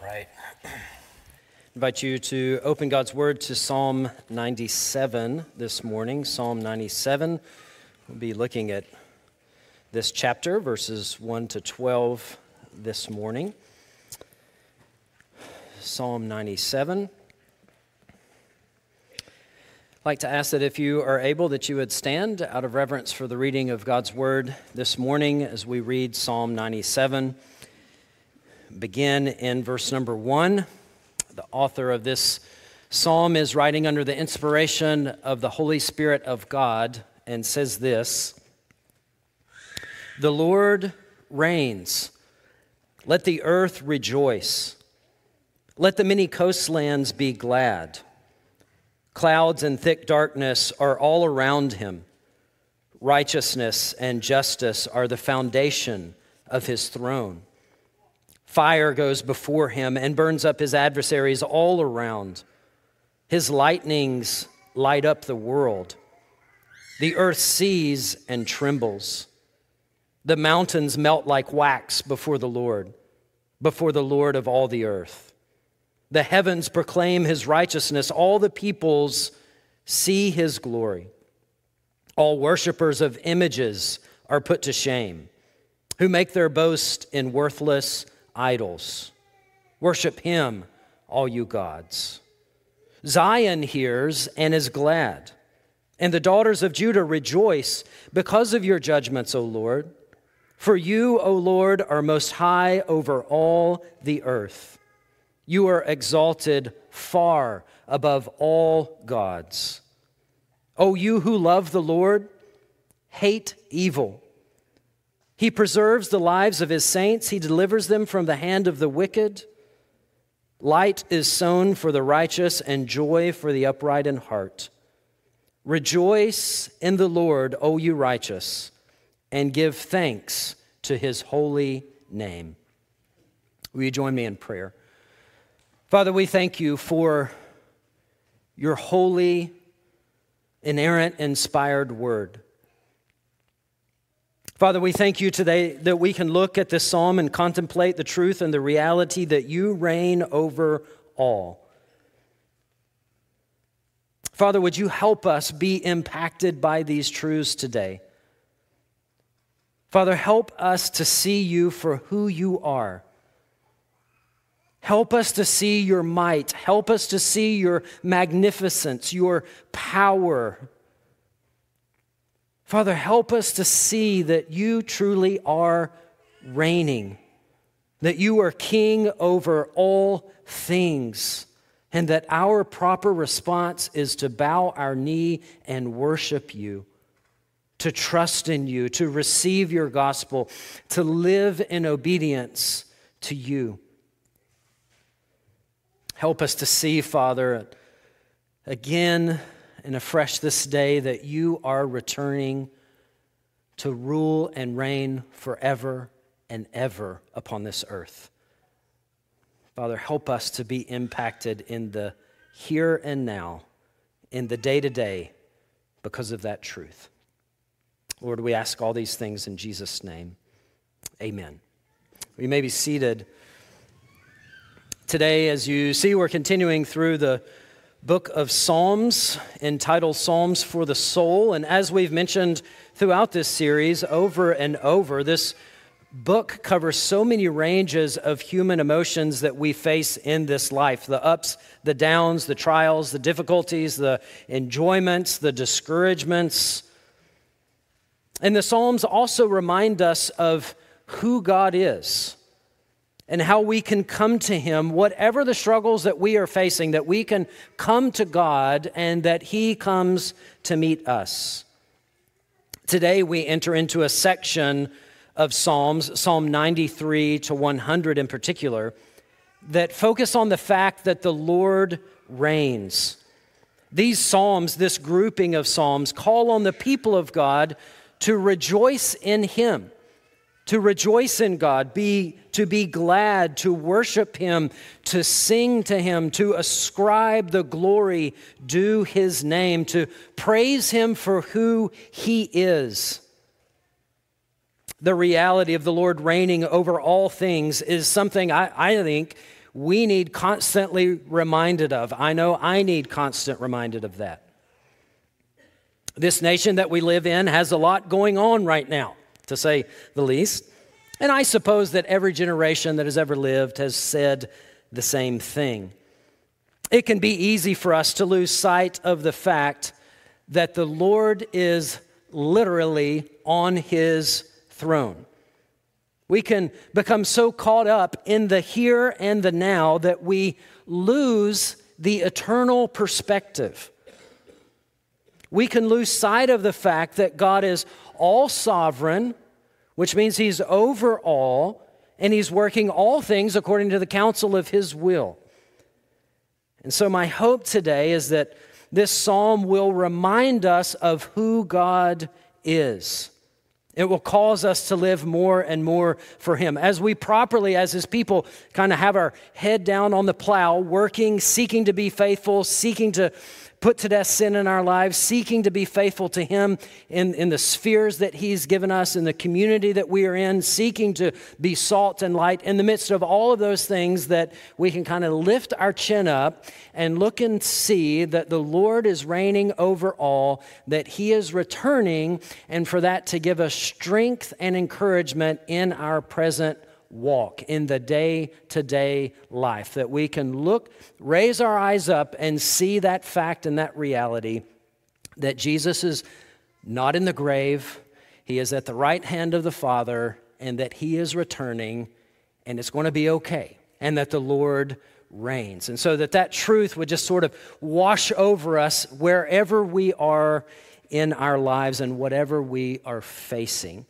Right. I invite you to open God's Word to Psalm 97 this morning. Psalm 97. We'll be looking at this chapter, verses 1 to 12 this morning. Psalm 97. I'd like to ask that if you are able, that you would stand out of reverence for the reading of God's Word this morning as we read Psalm 97. Begin in verse number 1. The author of this psalm is writing under the inspiration of the Holy Spirit of God and says this: "The Lord reigns. Let the earth rejoice. Let the many coastlands be glad. Clouds and thick darkness are all around him. Righteousness and justice are the foundation of his throne. Fire goes before him and burns up his adversaries all around. His lightnings light up the world. The earth sees and trembles. The mountains melt like wax before the Lord of all the earth. The heavens proclaim his righteousness. All the peoples see his glory. All worshipers of images are put to shame, who make their boast in worthless idols. Worship him, all you gods. Zion hears and is glad, and the daughters of Judah rejoice because of your judgments, O Lord. For you, O Lord, are most high over all the earth. You are exalted far above all gods. O you who love the Lord, hate evil. He preserves the lives of his saints. He delivers them from the hand of the wicked. Light is sown for the righteous and joy for the upright in heart. Rejoice in the Lord, O you righteous, and give thanks to his holy name." Will you join me in prayer? Father, we thank you for your holy, inerrant, inspired word. Father, we thank you today that we can look at this psalm and contemplate the truth and the reality that you reign over all. Father, would you help us be impacted by these truths today? Father, help us to see you for who you are. Help us to see your might. Help us to see your magnificence, your power. Father, help us to see that you truly are reigning, that you are king over all things, and that our proper response is to bow our knee and worship you, to trust in you, to receive your gospel, to live in obedience to you. Help us to see, Father, again and afresh this day that you are returning to rule and reign forever and ever upon this earth. Father, help us to be impacted in the here and now, in the day-to-day, because of that truth. Lord, we ask all these things in Jesus' name. Amen. We may be seated. Today, as you see, we're continuing through the book of Psalms entitled Psalms for the Soul. And as we've mentioned throughout this series over and over, this book covers so many ranges of human emotions that we face in this life: the ups, the downs, the trials, the difficulties, the enjoyments, the discouragements. And the Psalms also remind us of who God is and how we can come to him, whatever the struggles that we are facing, that we can come to God and that he comes to meet us. Today we enter into a section of Psalms, Psalm 93 to 100 in particular, that focus on the fact that the Lord reigns. These Psalms, this grouping of Psalms, call on the people of God to rejoice in him, to rejoice in God, to be glad, to worship him, to sing to him, to ascribe the glory due his name, to praise him for who he is. The reality of the Lord reigning over all things is something I think we need constantly reminded of. I know I need constant reminded of that. This nation that we live in has a lot going on right now, to say the least. And I suppose that every generation that has ever lived has said the same thing. It can be easy for us to lose sight of the fact that the Lord is literally on his throne. We can become so caught up in the here and the now that we lose the eternal perspective. We can lose sight of the fact that God is all sovereign, which means he's over all, and he's working all things according to the counsel of his will. And so my hope today is that this psalm will remind us of who God is. It will cause us to live more and more for him. As we properly, as his people, kind of have our head down on the plow, working, seeking to be faithful, seeking to put to death sin in our lives, seeking to be faithful to him in the spheres that he's given us, in the community that we are in, seeking to be salt and light. In the midst of all of those things, that we can kind of lift our chin up and look and see that the Lord is reigning over all, that he is returning, and for that to give us strength and encouragement in our present walk, in the day-to-day life, that we can look, raise our eyes up and see that fact and that reality that Jesus is not in the grave, he is at the right hand of the Father, and that he is returning, and it's going to be okay, and that the Lord reigns. And so that truth would just sort of wash over us wherever we are in our lives and whatever we are facing.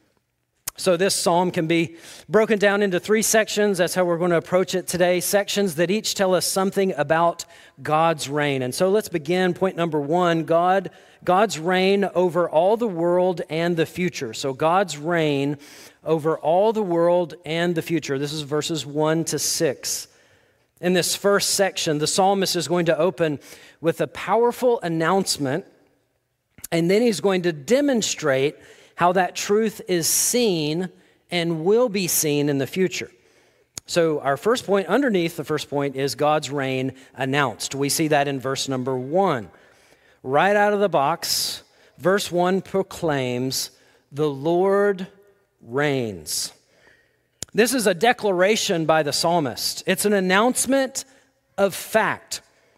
So this psalm can be broken down into 3 sections. That's how we're going to approach it today. Sections that each tell us something about God's reign. And so let's begin. Point number 1, God's reign over all the world and the future. So God's reign over all the world and the future. This is verses 1 to 6. In this first section, the psalmist is going to open with a powerful announcement, and then he's going to demonstrate how that truth is seen and will be seen in the future. So our first point, underneath the first point, is God's reign announced. We see that in verse number 1. Right out of the box, verse 1 proclaims, "The Lord reigns." This is a declaration by the psalmist. It's an announcement of fact.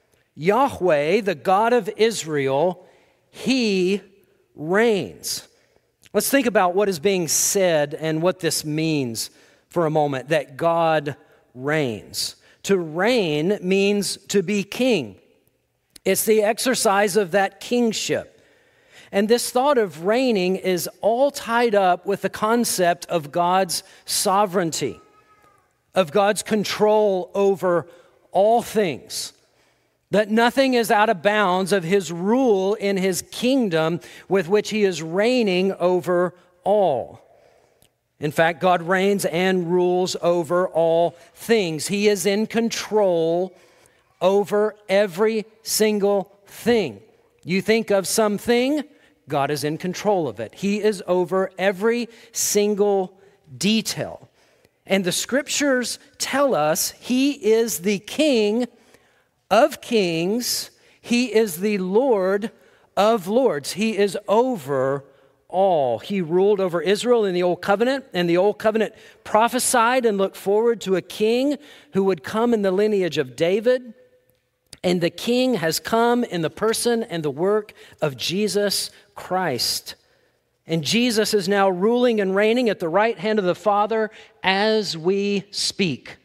Yahweh, the God of Israel, he reigns. Let's think about what is being said and what this means for a moment, that God reigns. To reign means to be king. It's the exercise of that kingship. And this thought of reigning is all tied up with the concept of God's sovereignty, of God's control over all things. That nothing is out of bounds of his rule in his kingdom with which he is reigning over all. In fact, God reigns and rules over all things. He is in control over every single thing. You think of something, God is in control of it. He is over every single detail. And the scriptures tell us he is the King of kings, he is the Lord of lords. He is over all. He ruled over Israel in the Old Covenant, and the Old Covenant prophesied and looked forward to a king who would come in the lineage of David. And the king has come in the person and the work of Jesus Christ. And Jesus is now ruling and reigning at the right hand of the Father as we speak.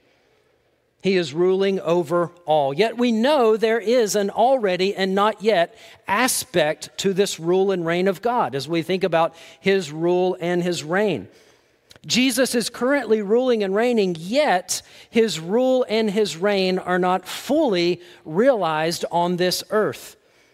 He is ruling over all. Yet we know there is an already and not yet aspect to this rule and reign of God as we think about his rule and his reign. Jesus is currently ruling and reigning, yet his rule and his reign are not fully realized on this earth.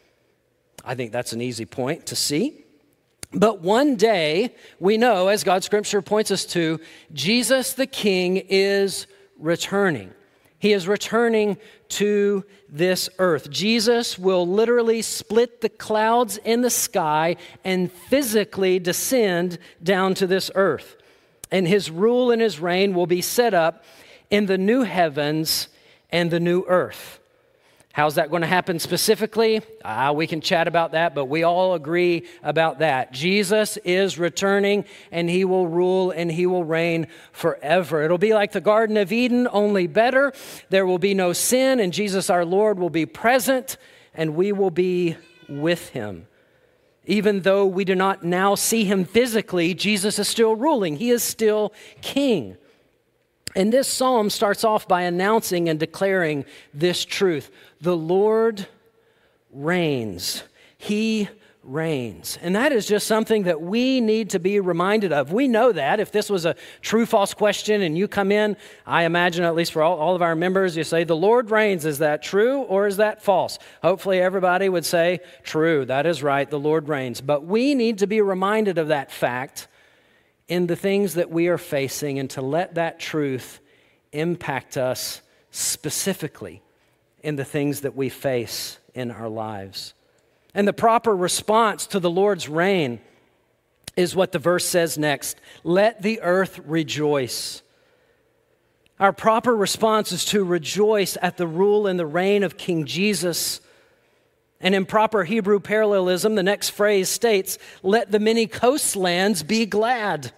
I think that's an easy point to see. But one day, we know, as God's scripture points us to, Jesus the King is returning. He is returning to this earth. Jesus will literally split the clouds in the sky and physically descend down to this earth. And his rule and his reign will be set up in the new heavens and the new earth. How's that going to happen specifically? We can chat about that, but we all agree about that. Jesus is returning, and he will rule and he will reign forever. It'll be like the Garden of Eden, only better. There will be no sin, and Jesus our Lord will be present, and we will be with him. Even though we do not now see him physically, Jesus is still ruling. He is still king. And this psalm starts off by announcing and declaring this truth. The Lord reigns. He reigns. And that is just something that we need to be reminded of. We know that. If this was a true-false question and you come in, I imagine, at least for all of our members, you say, the Lord reigns. Is that true or is that false? Hopefully everybody would say, true. That is right. The Lord reigns. But we need to be reminded of that fact in the things that we are facing, and to let that truth impact us specifically in the things that we face in our lives. And the proper response to the Lord's reign is what the verse says next. Let the earth rejoice. Our proper response is to rejoice at the rule and the reign of King Jesus. And in proper Hebrew parallelism, the next phrase states, let the many coastlands be glad.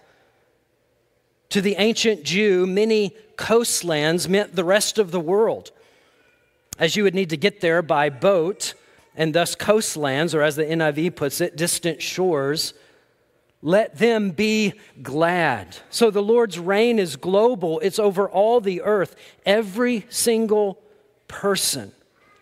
To the ancient Jew, many coastlands meant the rest of the world, as you would need to get there by boat, and thus coastlands, or as the NIV puts it, distant shores. Let them be glad. So the Lord's reign is global. It's over all the earth, every single person.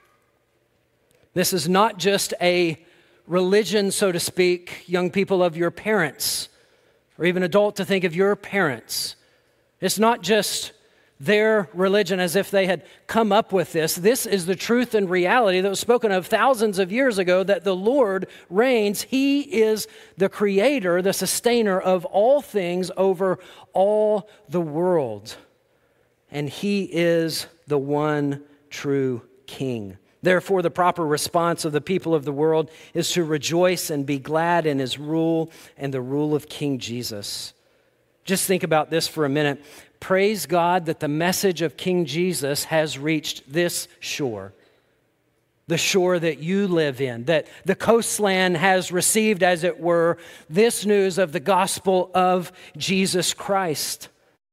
This is not just a religion, so to speak, young people, of your parents, or even adult to think of your parents. It's not just their religion as if they had come up with this. This is the truth and reality that was spoken of thousands of years ago, that the Lord reigns. He is the creator, the sustainer of all things over all the world. And he is the one true king. Therefore, the proper response of the people of the world is to rejoice and be glad in his rule and the rule of King Jesus. Just think about this for a minute. Praise God that the message of King Jesus has reached this shore, the shore that you live in, that the coastland has received, as it were, this news of the gospel of Jesus Christ.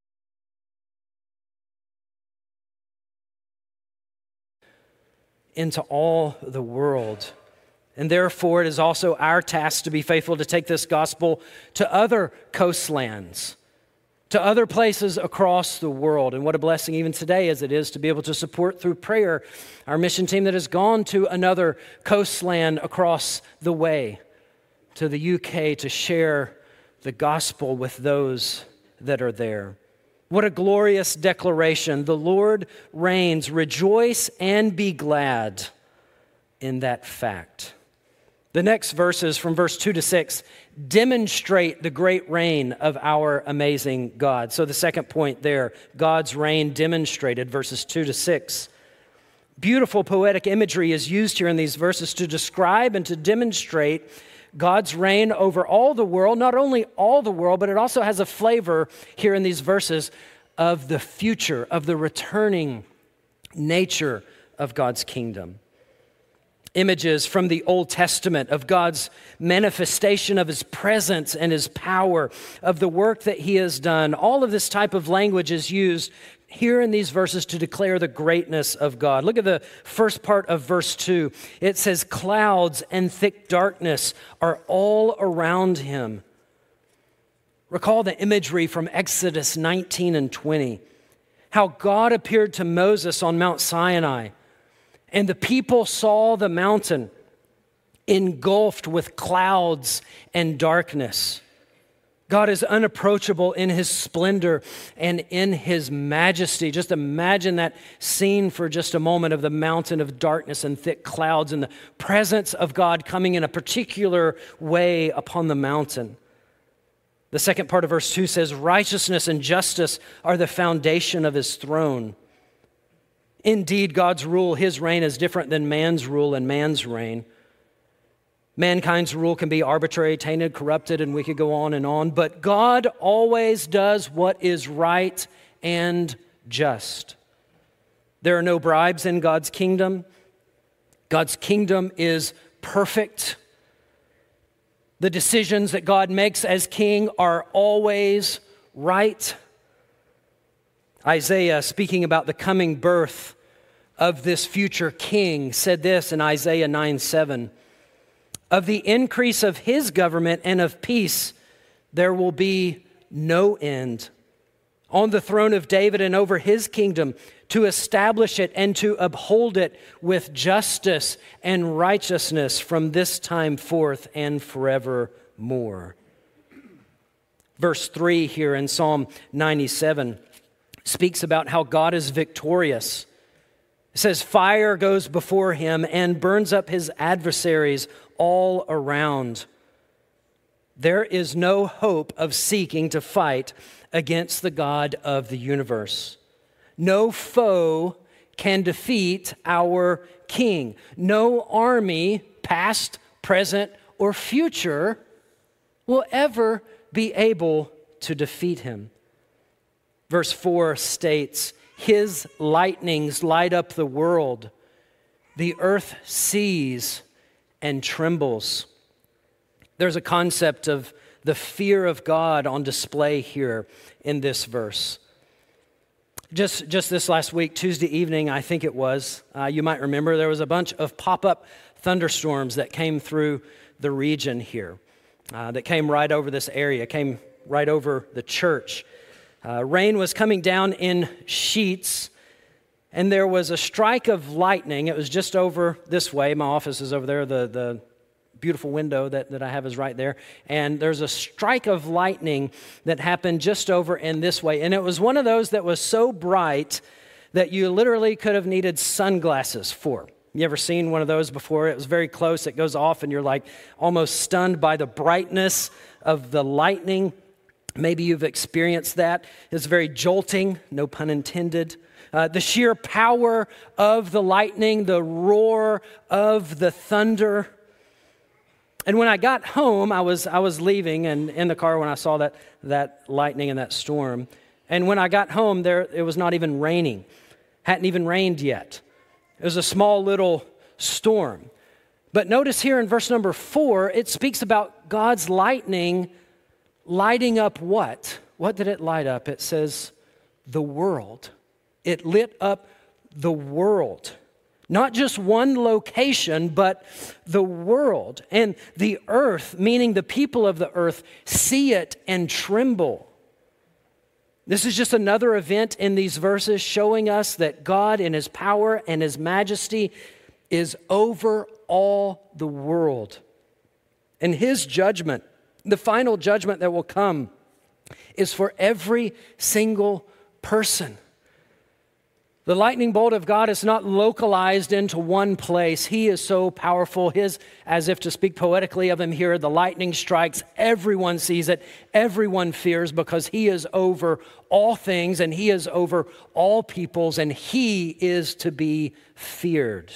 Into all the world. And therefore, it is also our task to be faithful to take this gospel to other coastlands, to other places across the world. And what a blessing even today as it is to be able to support through prayer our mission team that has gone to another coastland across the way, to the UK, to share the gospel with those that are there. What a glorious declaration. The Lord reigns. Rejoice and be glad in that fact. The next verses from verse 2 to 6 demonstrate the great reign of our amazing God. So the second point there, God's reign demonstrated, verses 2 to 6. Beautiful poetic imagery is used here in these verses to describe and to demonstrate God's reign over all the world, not only all the world, but it also has a flavor here in these verses of the future, of the returning nature of God's kingdom. Images from the Old Testament of God's manifestation of his presence and his power, of the work that he has done. All of this type of language is used here in these verses to declare the greatness of God. Look at the first part of verse 2. It says, clouds and thick darkness are all around him. Recall the imagery from Exodus 19 and 20. How God appeared to Moses on Mount Sinai, and the people saw the mountain engulfed with clouds and darkness. God is unapproachable in his splendor and in his majesty. Just imagine that scene for just a moment of the mountain of darkness and thick clouds and the presence of God coming in a particular way upon the mountain. The second part of verse 2 says, righteousness and justice are the foundation of his throne. Indeed, God's rule, his reign, is different than man's rule and man's reign. Mankind's rule can be arbitrary, tainted, corrupted, and we could go on and on. But God always does what is right and just. There are no bribes in God's kingdom. God's kingdom is perfect. The decisions that God makes as king are always right. Isaiah, speaking about the coming birth of this future king, said this in Isaiah 9:7. Of the increase of his government and of peace, there will be no end. On the throne of David and over his kingdom, to establish it and to uphold it with justice and righteousness from this time forth and forevermore. Verse 3 here in Psalm 97 speaks about how God is victorious. It says, fire goes before him and burns up his adversaries all around. There is no hope of seeking to fight against the God of the universe. No foe can defeat our King. No army, past, present, or future, will ever be able to defeat him. Verse 4 states, his lightnings light up the world. The earth sees and trembles. There's a concept of the fear of God on display here in this verse. Just this last week, Tuesday evening, I think it was, you might remember, there was a bunch of pop-up thunderstorms that came through the region here, that came right over this area, came right over the church. Rain was coming down in sheets, and there was a strike of lightning. It was just over this way. My office is over there. The beautiful window that I have is right there. And there's a strike of lightning that happened just over in this way. And it was one of those that was so bright that you literally could have needed sunglasses for. You ever seen one of those before? It was very close. It goes off and you're like almost stunned by the brightness of the lightning. Maybe you've experienced that. It's very jolting, no pun intended. The sheer power of the lightning, the roar of the thunder. And when I got home, I was leaving and in the car when I saw that lightning and that storm. And when I got home, it was not even raining. Hadn't even rained yet. It was a small little storm. But notice here in verse number 4, it speaks about God's lightning lighting up what? What did it light up? It says the world. It lit up the world. Not just one location, but the world. And the earth, meaning the people of the earth, see it and tremble. This is just another event in these verses showing us that God in his power and his majesty is over all the world. And his judgment, the final judgment that will come, is for every single person. The lightning bolt of God is not localized into one place. He is so powerful. As if to speak poetically of him here, the lightning strikes, everyone sees it, everyone fears because he is over all things and he is over all peoples and he is to be feared.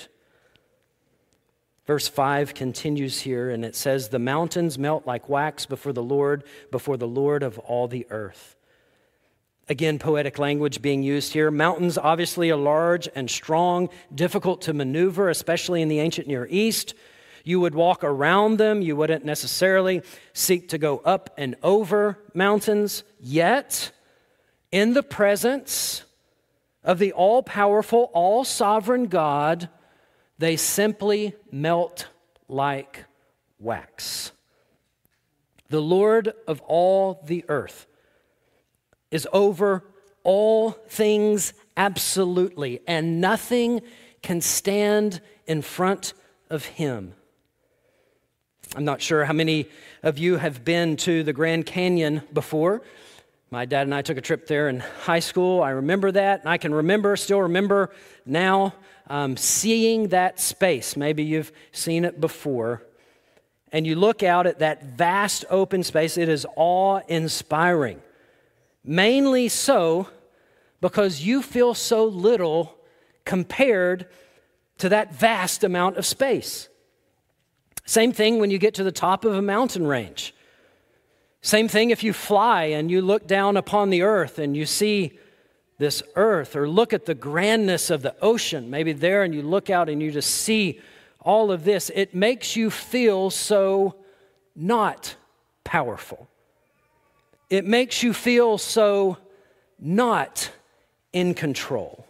Verse 5 continues here and it says, the mountains melt like wax before the Lord of all the earth. Again, poetic language being used here. Mountains obviously are large and strong, difficult to maneuver, especially in the ancient Near East. You would walk around them. You wouldn't necessarily seek to go up and over mountains. Yet, in the presence of the all-powerful, all-sovereign God, they simply melt like wax. The Lord of all the earth is over all things absolutely, and nothing can stand in front of him. I'm not sure how many of you have been to the Grand Canyon before. My dad and I took a trip there in high school. I remember that, and I can still remember now seeing that space. Maybe you've seen it before. And you look out at that vast open space, it is awe-inspiring. Mainly so because you feel so little compared to that vast amount of space. Same thing when you get to the top of a mountain range. Same thing if you fly and you look down upon the earth and you see this earth, or look at the grandness of the ocean, maybe there, and you look out and you just see all of this, it makes you feel so not powerful. It makes you feel so not in control.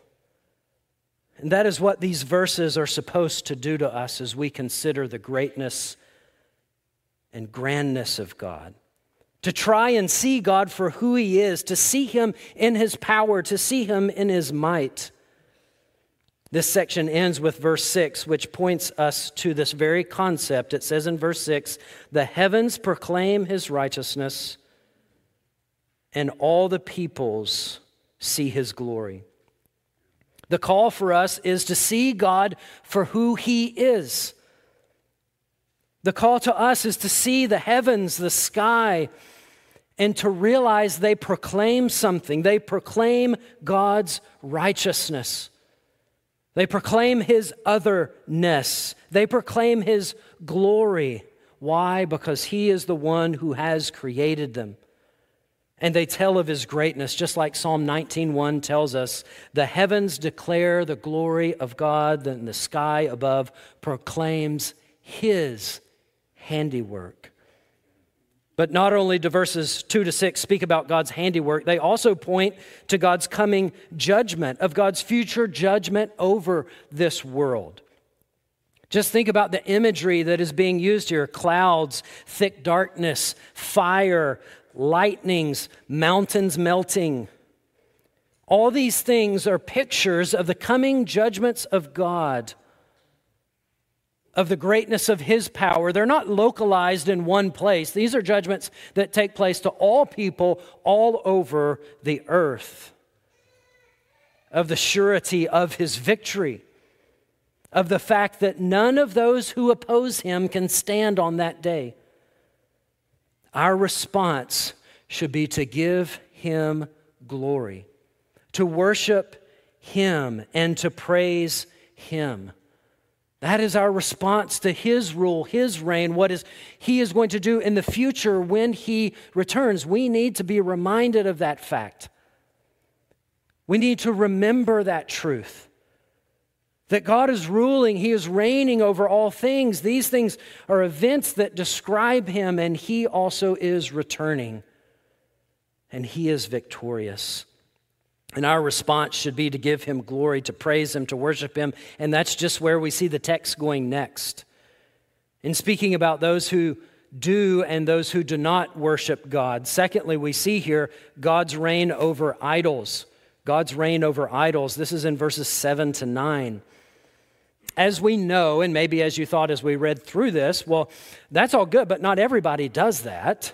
And that is what these verses are supposed to do to us as we consider the greatness and grandness of God. To try and see God for who He is, to see Him in His power, to see Him in His might. This section ends with verse 6, which points us to this very concept. It says in verse 6, "The heavens proclaim His righteousness, and all the peoples see His glory." The call for us is to see God for who He is. The call to us is to see the heavens, the sky, and to realize they proclaim something. They proclaim God's righteousness. They proclaim His otherness. They proclaim His glory. Why? Because He is the one who has created them. And they tell of His greatness, just like Psalm 19:1 tells us, "The heavens declare the glory of God, and the sky above proclaims His handiwork." But not only do verses 2 to 6 speak about God's handiwork, they also point to God's coming judgment, of God's future judgment over this world. Just think about the imagery that is being used here: clouds, thick darkness, fire, lightnings, mountains melting. All these things are pictures of the coming judgments of God, of the greatness of His power. They're not localized in one place. These are judgments that take place to all people all over the earth, of the surety of His victory, of the fact that none of those who oppose Him can stand on that day. Our response should be to give Him glory, to worship Him, and to praise Him. That is our response to His rule, His reign, what He is going to do in the future when He returns. We need to be reminded of that fact. We need to remember that truth, that God is ruling, He is reigning over all things. These things are events that describe Him, and He also is returning, and He is victorious. And our response should be to give Him glory, to praise Him, to worship Him. And that's just where we see the text going next. In speaking about those who do and those who do not worship God. Secondly, we see here God's reign over idols. God's reign over idols. This is in verses 7 to 9. As we know, and maybe as you thought as we read through this, well, that's all good, but not everybody does that.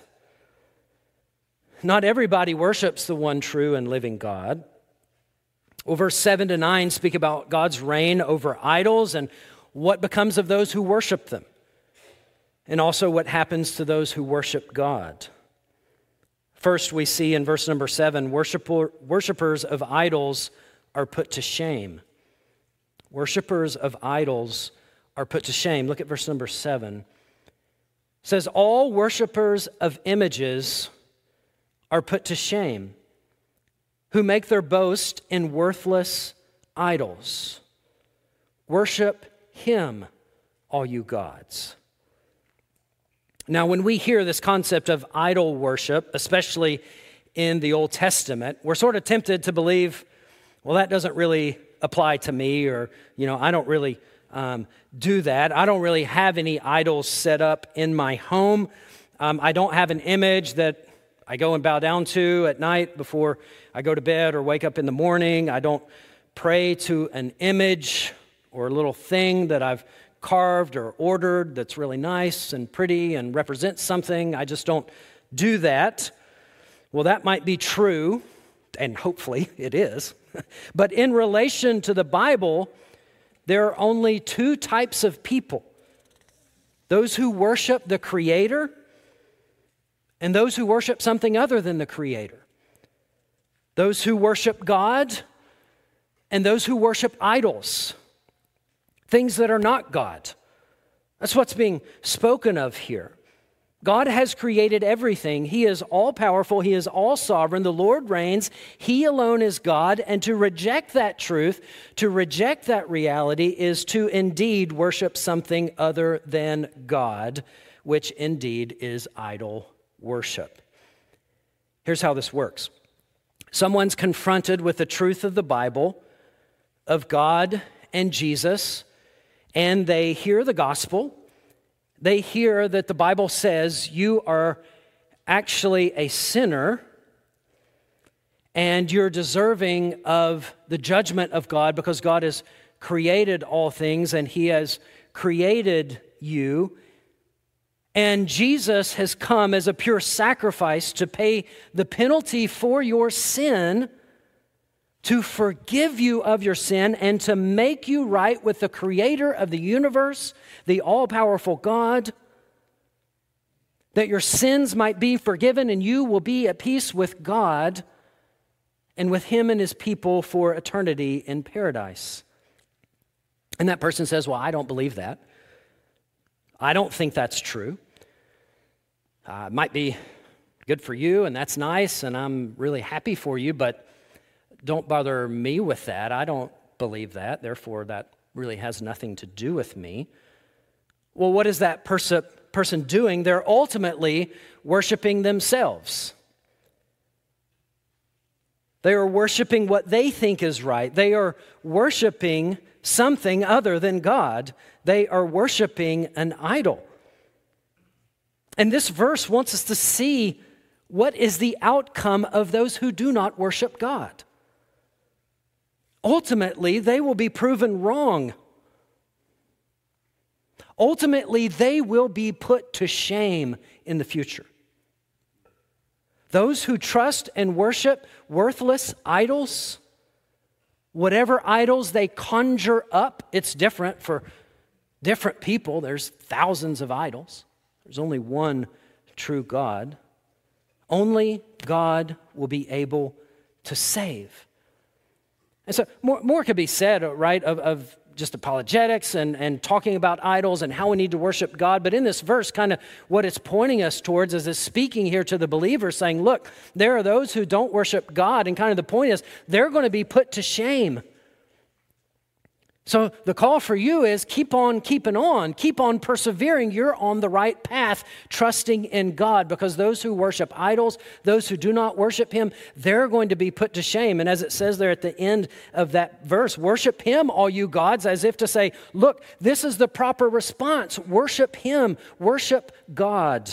Not everybody worships the one true and living God. Well, verse 7 to 9 speak about God's reign over idols and what becomes of those who worship them, and also what happens to those who worship God. First, we see in verse number 7, worshipers of idols are put to shame. Worshipers of idols are put to shame. Look at verse number 7. It says, "All worshipers of images are put to shame, who make their boast in worthless idols. Worship Him, all you gods." Now, when we hear this concept of idol worship, especially in the Old Testament, we're sort of tempted to believe, well, that doesn't really apply to me, or, I don't really do that. I don't really have any idols set up in my home. I don't have an image that I go and bow down to at night before I go to bed or wake up in the morning. I don't pray to an image or a little thing that I've carved or ordered that's really nice and pretty and represents something. I just don't do that. Well, that might be true, and hopefully it is. But in relation to the Bible, there are only two types of people: those who worship the Creator and those who worship something other than the Creator. Those who worship God and those who worship idols, things that are not God. That's what's being spoken of here. God has created everything. He is all-powerful. He is all-sovereign. The Lord reigns. He alone is God. And to reject that truth, to reject that reality, is to indeed worship something other than God, which indeed is idol worship. Here's how this works. Someone's confronted with the truth of the Bible, of God and Jesus, and they hear the gospel. They hear that the Bible says you are actually a sinner and you're deserving of the judgment of God because God has created all things and He has created you. And Jesus has come as a pure sacrifice to pay the penalty for your sin, to forgive you of your sin, and to make you right with the Creator of the universe, the all-powerful God, that your sins might be forgiven and you will be at peace with God and with Him and His people for eternity in paradise. And that person says, well, I don't believe that. I don't think that's true. It might be good for you, and that's nice, and I'm really happy for you, but don't bother me with that. I don't believe that. Therefore, that really has nothing to do with me. Well, what is that person doing? They're ultimately worshiping themselves. They are worshiping what they think is right. They are worshiping something other than God. They are worshiping an idol. And this verse wants us to see what is the outcome of those who do not worship God. Ultimately, they will be proven wrong. Ultimately, they will be put to shame in the future. Those who trust and worship worthless idols, whatever idols they conjure up, it's different for different people. There's thousands of idols. There's only one true God. Only God will be able to save. And so more could be said, right, of just apologetics and talking about idols and how we need to worship God. But in this verse, kind of what it's pointing us towards is it's speaking here to the believer saying, look, there are those who don't worship God. And kind of the point is they're going to be put to shame. So the call for you is keep on keeping on, keep on persevering. You're on the right path, trusting in God, because those who worship idols, those who do not worship Him, they're going to be put to shame. And as it says there at the end of that verse, worship Him, all you gods, as if to say, look, this is the proper response. Worship Him, worship God.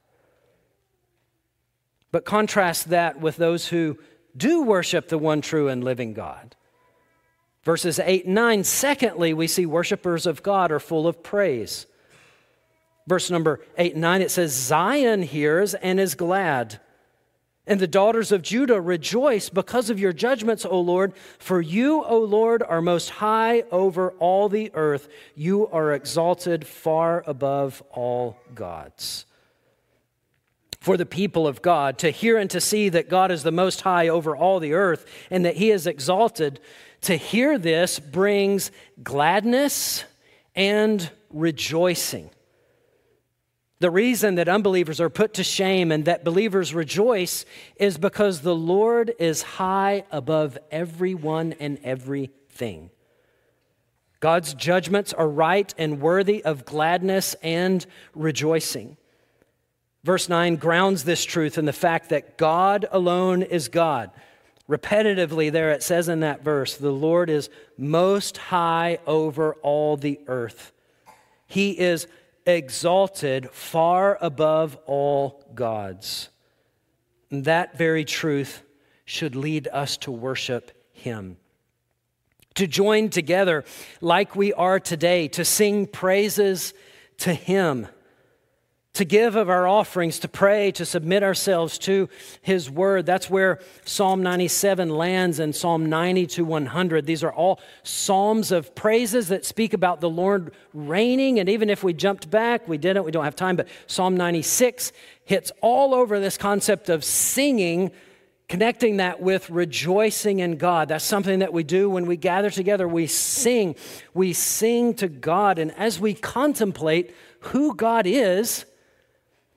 But contrast that with those who do worship the one true and living God. Verses 8 and 9, secondly, we see worshipers of God are full of praise. Verse number 8 and 9, it says, Zion hears and is glad, and the daughters of Judah rejoice because of your judgments, O Lord. For you, O Lord, are most high over all the earth. You are exalted far above all gods. For the people of God to hear and to see that God is the most high over all the earth and that He is exalted, to hear this brings gladness and rejoicing. The reason that unbelievers are put to shame and that believers rejoice is because the Lord is high above everyone and everything. God's judgments are right and worthy of gladness and rejoicing. Verse 9 grounds this truth in the fact that God alone is God. Repetitively there it says in that verse, the Lord is most high over all the earth. He is exalted far above all gods. And that very truth should lead us to worship Him. To join together like we are today, to sing praises to Him. To give of our offerings, to pray, to submit ourselves to His Word. That's where Psalm 97 lands and Psalm 90 to 100. These are all psalms of praises that speak about the Lord reigning. And even if we jumped back, we didn't, we don't have time, but Psalm 96 hits all over this concept of singing, connecting that with rejoicing in God. That's something that we do when we gather together. We sing to God. And as we contemplate who God is,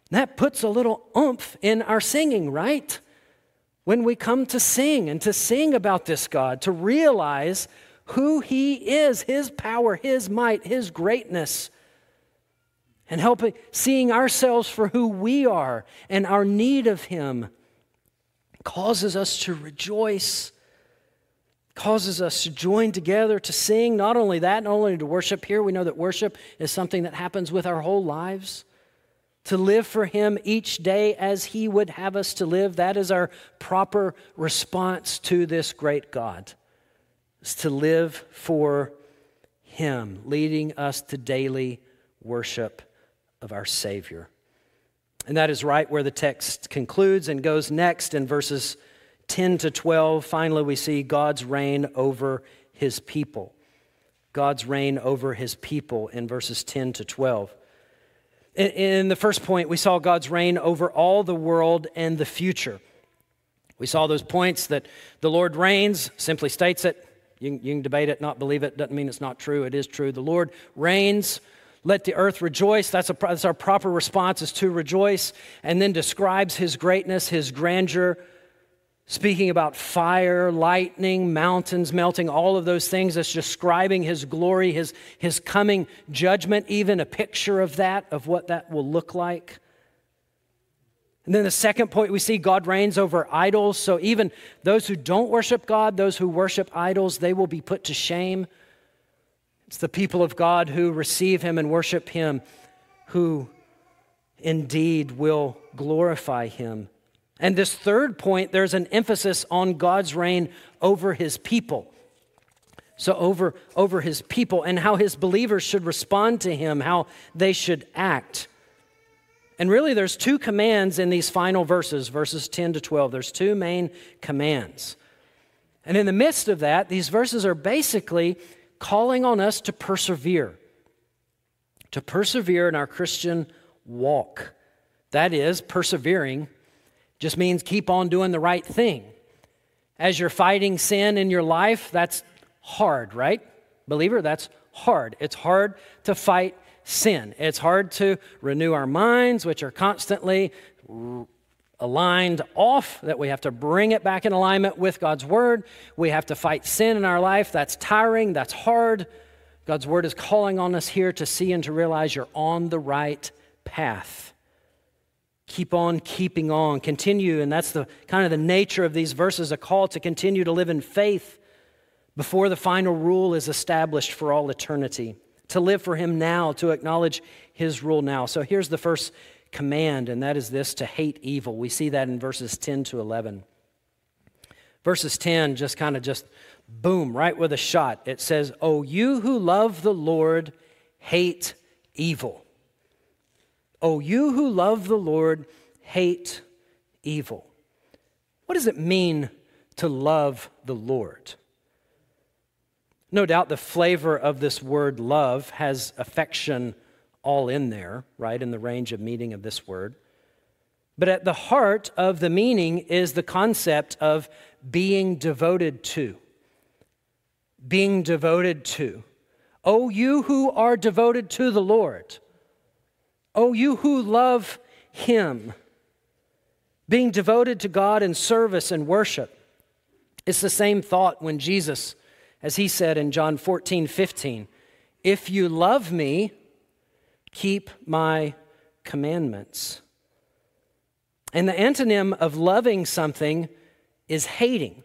That puts a little oomph in our singing, right? When we come to sing and to sing about this God, to realize who He is, His power, His might, His greatness, and seeing ourselves for who we are and our need of Him causes us to rejoice, causes us to join together to sing. Not only that, not only to worship here, we know that worship is something that happens with our whole lives. To live for Him each day as He would have us to live, that is our proper response to this great God. Is to live for Him, leading us to daily worship of our Savior. And that is right where the text concludes and goes next in verses 10 to 12. Finally, we see God's reign over His people. God's reign over His people in verses 10 to 12. In the first point, we saw God's reign over all the world and the future. We saw those points that the Lord reigns, simply states it. You can debate it, not believe it, doesn't mean it's not true. It is true. The Lord reigns. Let the earth rejoice. That's our proper response, is to rejoice. And then describes His greatness, His grandeur, speaking about fire, lightning, mountains melting, all of those things. That's describing His glory, His coming judgment, even a picture of that, of what that will look like. And then the second point, we see God reigns over idols. So even those who don't worship God, those who worship idols, they will be put to shame. It's the people of God who receive Him and worship Him who indeed will glorify Him. And this third point, there's an emphasis on God's reign over His people. So over His people and how His believers should respond to Him, how they should act. And really there's two commands in these final verses 10 to 12. There's two main commands. And in the midst of that, these verses are basically calling on us to persevere in our Christian walk. That is, persevering just means keep on doing the right thing. As you're fighting sin in your life, that's hard, right? Believer, that's hard. It's hard to fight sin. It's hard to renew our minds, which are constantly aligned off, that we have to bring it back in alignment with God's Word. We have to fight sin in our life. That's tiring. That's hard. God's Word is calling on us here to see and to realize you're on the right path. Keep on keeping on. Continue, and that's the kind of the nature of these verses, a call to continue to live in faith before the final rule is established for all eternity. To live for Him now, to acknowledge His rule now. So here's the first command, and that is this: to hate evil. We see that in verses 10 to 11. Verses 10 just boom, right with a shot. It says, "O you who love the Lord, hate evil." O you who love the Lord, hate evil. What does it mean to love the Lord? No doubt the flavor of this word love has affection all in there, right, in the range of meaning of this word. But at the heart of the meaning is the concept of being devoted to. Being devoted to. O you who are devoted to the Lord. O you who love Him. Being devoted to God in service and worship. It's the same thought when Jesus, as He said in John 14:15, "If you love me, keep my commandments." And the antonym of loving something is hating.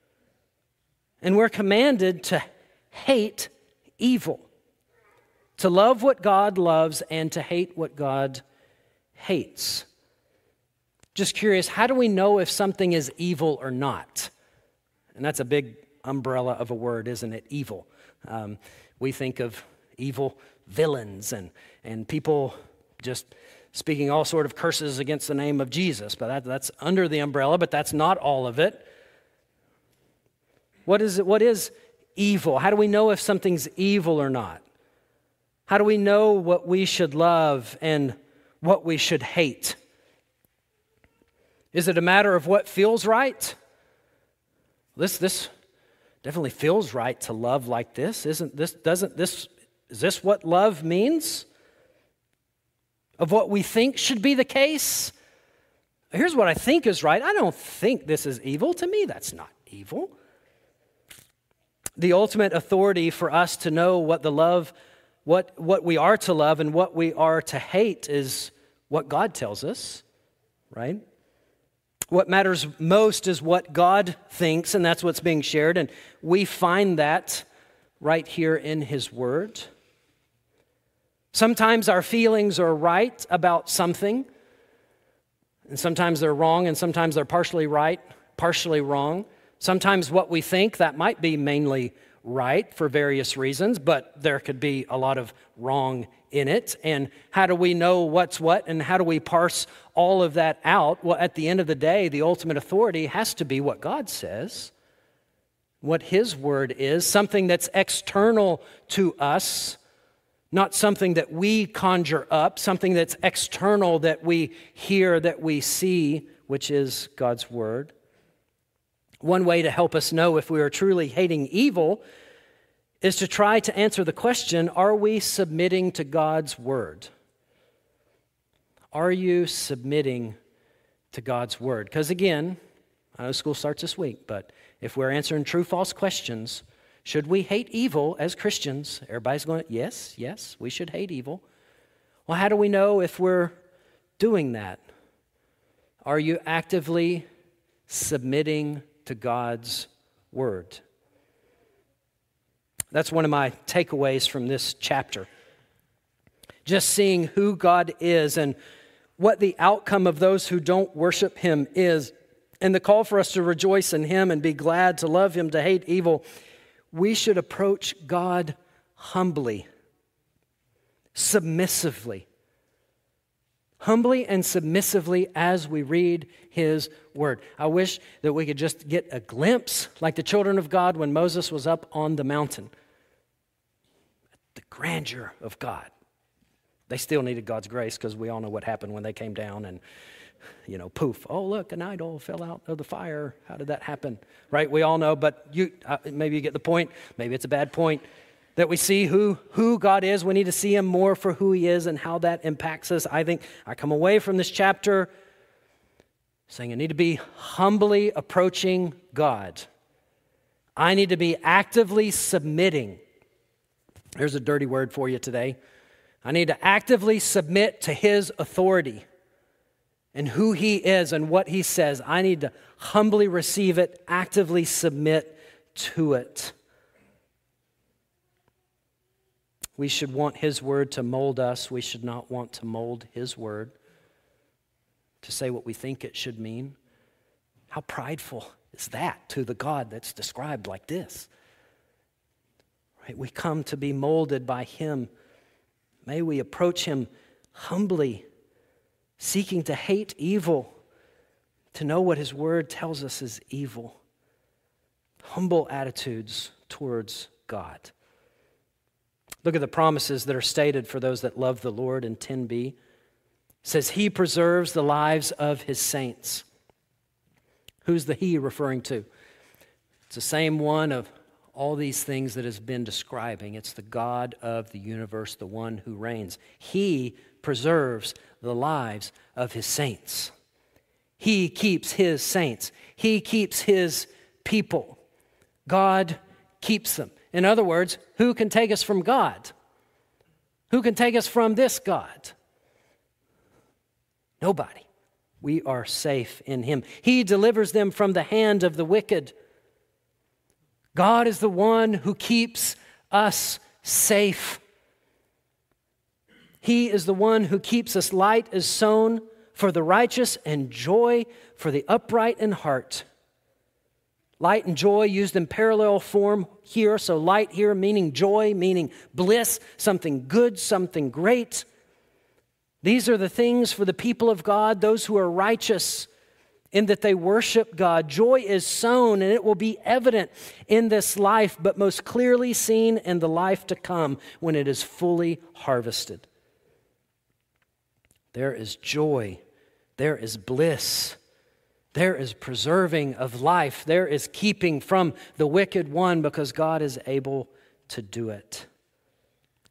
And we're commanded to hate evil. To love what God loves and to hate what God hates. Just curious, how do we know if something is evil or not? And that's a big umbrella of a word, isn't it? Evil. We think of evil villains and people just speaking all sort of curses against the name of Jesus. But that's under the umbrella, but that's not all of it. What is it? What is evil? How do we know if something's evil or not? How do we know what we should love and what we should hate? Is it a matter of what feels right? This definitely feels right to love like this. Is this what love means? of what we think should be the case. Here's what I think is right. I don't think this is evil. To me, that's not evil. The ultimate authority for us to know what we are to love and what we are to hate is what God tells us, right? What matters most is what God thinks, and that's what's being shared, and we find that right here in His Word. Sometimes our feelings are right about something, and sometimes they're wrong, and sometimes they're partially right, partially wrong. Sometimes what we think, that might be mainly right for various reasons, but there could be a lot of wrong in it. And how do we know what's what, and how do we parse all of that out? Well, at the end of the day, the ultimate authority has to be what God says, what His Word is, something that's external to us, not something that we conjure up, something that's external that we hear, that we see, which is God's Word. One way to help us know if we are truly hating evil is to try to answer the question, are we submitting to God's Word? Are you submitting to God's Word? Because again, I know school starts this week, but if we're answering true-false questions, should we hate evil as Christians? Everybody's going, yes, we should hate evil. Well, how do we know if we're doing that? Are you actively submitting to God's Word? That's one of my takeaways from this chapter. Just seeing who God is and what the outcome of those who don't worship Him is, and the call for us to rejoice in Him and be glad, to love Him, to hate evil. We should approach God humbly, submissively. Humbly and submissively as we read His Word. I wish that we could just get a glimpse, like the children of God when Moses was up on the mountain. The grandeur of God. They still needed God's grace because we all know what happened when they came down and, poof. Oh, look, an idol fell out of the fire. How did that happen? Right? We all know, but maybe you get the point. Maybe it's a bad point. That we see who God is. We need to see Him more for who He is and how that impacts us. I think I come away from this chapter saying I need to be humbly approaching God. I need to be actively submitting. Here's a dirty word for you today. I need to actively submit to His authority and who He is and what He says. I need to humbly receive it, actively submit to it. We should want His Word to mold us. We should not want to mold His Word to say what we think it should mean. How prideful is that to the God that's described like this? Right? We come to be molded by Him. May we approach Him humbly, seeking to hate evil, to know what His Word tells us is evil. Humble attitudes towards God. Look at the promises that are stated for those that love the Lord in 10b. It says, He preserves the lives of His saints. Who's the He referring to? It's the same one of all these things that has been describing. It's the God of the universe, the one who reigns. He preserves the lives of His saints. He keeps His saints. He keeps His people. God keeps them. In other words, who can take us from God? Who can take us from this God? Nobody. We are safe in Him. He delivers them from the hand of the wicked. God is the one who keeps us safe. He is the one who keeps us. Light is sown for the righteous and joy for the upright in heart. Light and joy used in parallel form here. So light here meaning joy, meaning bliss, something good, something great. These are the things for the people of God, those who are righteous in that they worship God. Joy is sown and it will be evident in this life, but most clearly seen in the life to come when it is fully harvested. There is joy. There is bliss. There is preserving of life. There is keeping from the wicked one because God is able to do it.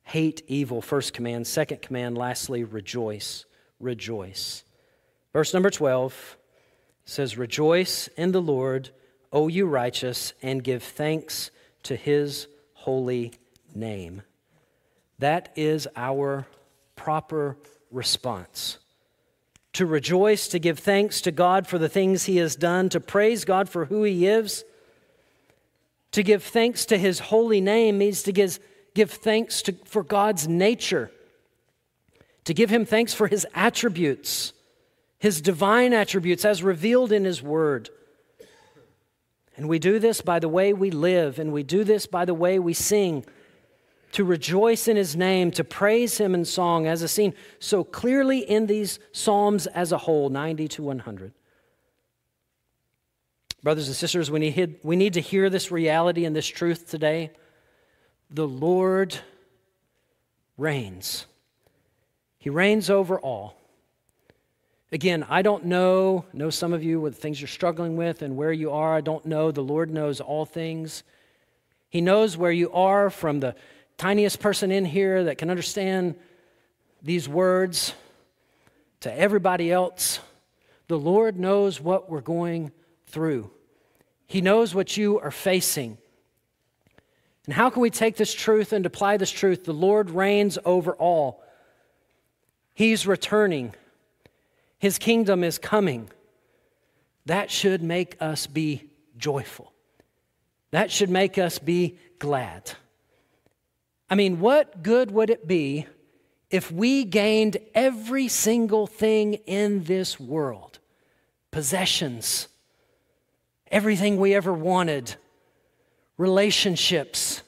hate evil. First command. Second command, lastly, rejoice. Rejoice. Verse number 12 says, rejoice in the Lord, O you righteous, and give thanks to his holy name. That is our proper response. To rejoice, to give thanks to God for the things he has done, to praise God for who he is. To give thanks to his holy name means to give thanks for God's nature. To give him thanks for his attributes, his divine attributes as revealed in his word. And we do this by the way we live, and we do this by the way we sing. To rejoice in his name, to praise him in song, as is seen so clearly in these Psalms as a whole, 90 to 100. Brothers and sisters, we need to hear this reality and this truth today. The Lord reigns. He reigns over all. Again, I don't know some of you with things you're struggling with and where you are. I don't know. The Lord knows all things. He knows where you are, from the tiniest person in here that can understand these words to everybody else. The Lord knows what we're going through. He knows what you are facing. And how can we take this truth and apply this truth? The Lord reigns over all. He's returning. His kingdom is coming. That should make us be joyful. That should make us be glad. I mean, what good would it be if we gained every single thing in this world? Possessions, everything we ever wanted, relationships,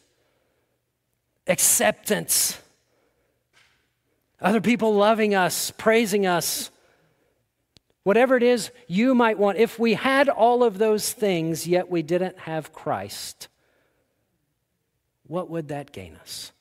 acceptance, other people loving us, praising us, whatever it is you might want. If we had all of those things, yet we didn't have Christ, what would that gain us?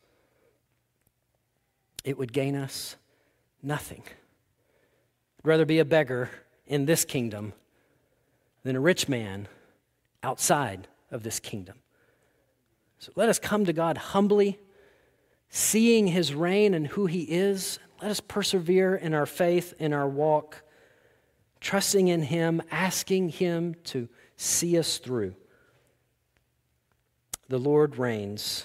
It would gain us nothing. I'd rather be a beggar in this kingdom than a rich man outside of this kingdom. So let us come to God humbly, seeing his reign and who he is. Let us persevere in our faith, in our walk, trusting in him, asking him to see us through. The Lord reigns.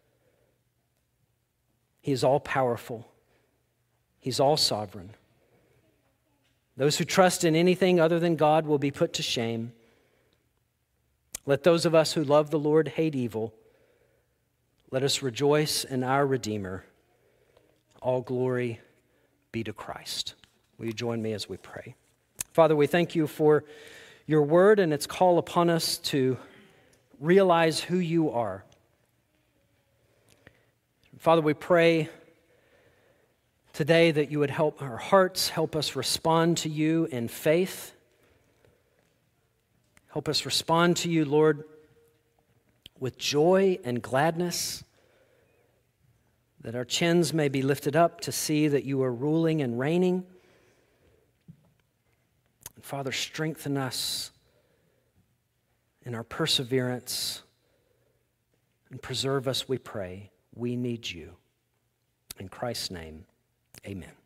He is all-powerful. He's all-sovereign. Those who trust in anything other than God will be put to shame. Let those of us who love the Lord hate evil. Let us rejoice in our Redeemer. All glory be to Christ. Will you join me as we pray? Father, we thank you for your word and its call upon us to realize who you are. Father, we pray today that you would help our hearts, help us respond to you in faith. Help us respond to you, Lord, with joy and gladness, that our chins may be lifted up to see that you are ruling and reigning. And Father, strengthen us in our perseverance and preserve us, we pray. We need you. In Christ's name, amen.